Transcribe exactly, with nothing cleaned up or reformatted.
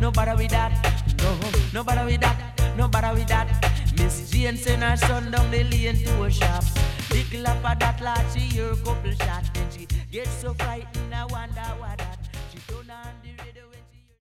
no bother with that. No, no bother with that, no bother with that. Miss Jane send her son down the lane to a shop. Big laugh at that lad, she hear a couple shot. Then she gets so frightened, I wonder what that. She turn on.